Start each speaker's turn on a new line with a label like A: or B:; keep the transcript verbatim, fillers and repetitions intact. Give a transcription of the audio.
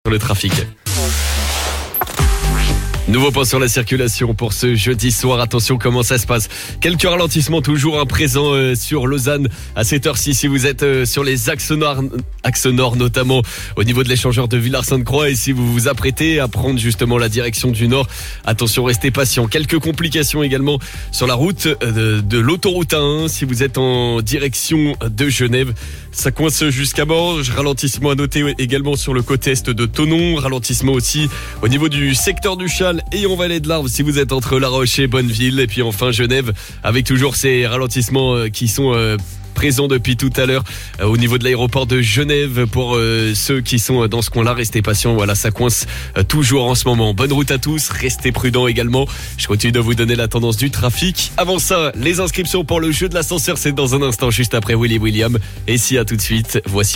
A: sur le trafic. Nouveau point sur la circulation pour ce jeudi soir. Attention comment ça se passe. Quelques ralentissements toujours hein, présents euh, sur Lausanne à cette heure-ci. Si vous êtes euh, sur les axes nord, axes nord notamment au niveau de l'échangeur de Villars-Sainte-Croix et si vous vous apprêtez à prendre justement la direction du nord, attention, restez patient. Quelques complications également sur la route de, de l'autoroute A un si vous êtes en direction de Genève. Ça coince jusqu'à Morges. Ralentissement à noter également sur le côté est de Thonon. Ralentissement aussi au niveau du secteur du Châle et en vallée de l'Arve si vous êtes entre La Roche et Bonneville. Et puis enfin Genève avec toujours ces ralentissements qui sont euh, présents depuis tout à l'heure euh, au niveau de l'aéroport de Genève. Pour euh, ceux qui sont dans ce coin-là, restez patients. Voilà, ça coince euh, toujours en ce moment. Bonne route à tous, restez prudents également. Je continue de vous donner la tendance du trafic. Avant ça, les inscriptions pour le jeu de l'ascenseur, c'est dans un instant juste après Willy William. Et si à tout de suite, voici